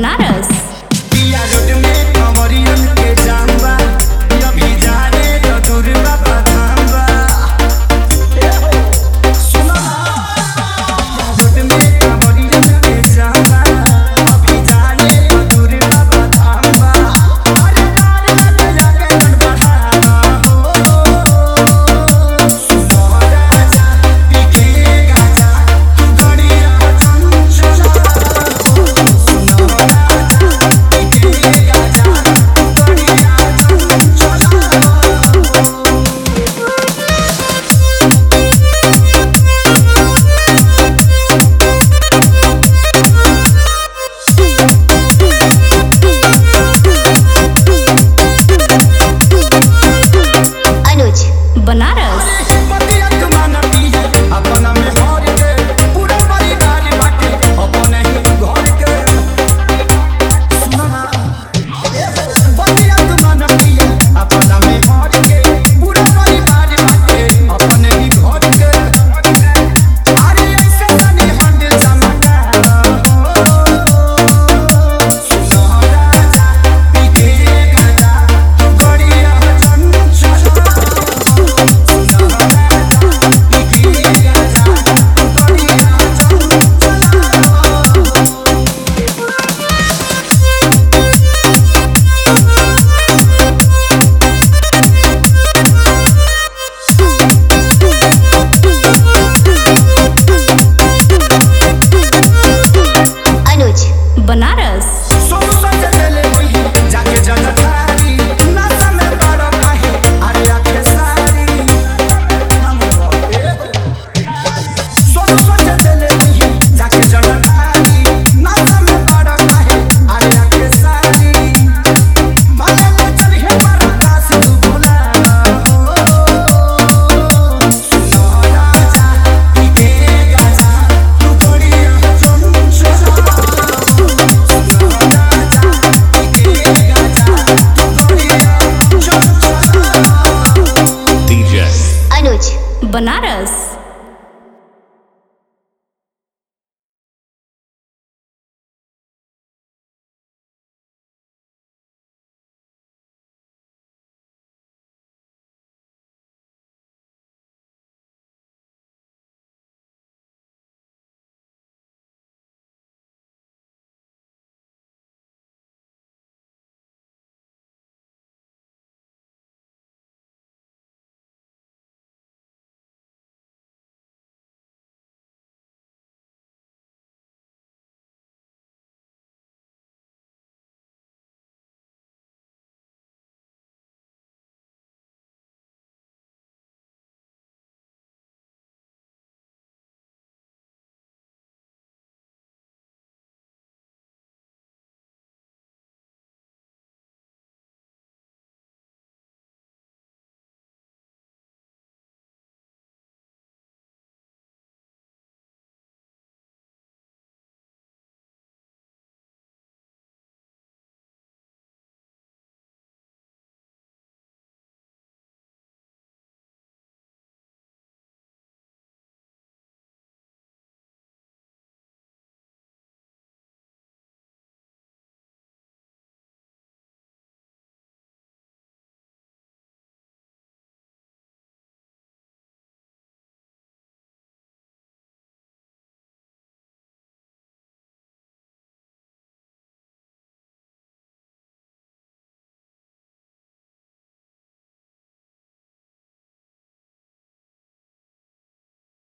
बनारस। पिया रोड में कंवरियन के जाम बा, अभी जाने तो दूर बाबा धाम बा। सुना रोड में कंवरियन के जाम बा, अभी जाने तो दूर बाबा धाम बा। अरे तार लगे जाके मन बढ़ावा हो, सुनो राजा पी के गाजा तू गड़िया चंचला हो। सुनो राजा पी के गाजा तू गड़िया चंचला हो। अनुज बनारस। बतिया तुमाना पिया अपना में हर के पूरा परिवार बाटे अपने ही घर के। सुना बतिया तुमाना पिया अपना में हर के पूरा परिवार बाटे अपने ही घर के। अरे ऐसे तनी हंड चमका हो, सुनो राजा पी के गाजा तू गड़िया चंचला हो। सुनो राजा पी के गाजा तू गड़िया चंचला हो। अनुज बनारस। सोनू संजय चले वही जाके जनतारी नाचा में बड़ा काहे अरे आखे सारी। सोनू संजय चले वही जाके जनतारी नाचा में बड़ा काहे अरे आखे सारी। भले ले चलिए परकाश तू भुला हो, सुनो राजा पी के गाजा तू गड़िया चंचला हो। सुनो राजा पी के गाजा तू गड़िया चंचला हो। DJ अनुज बनारस।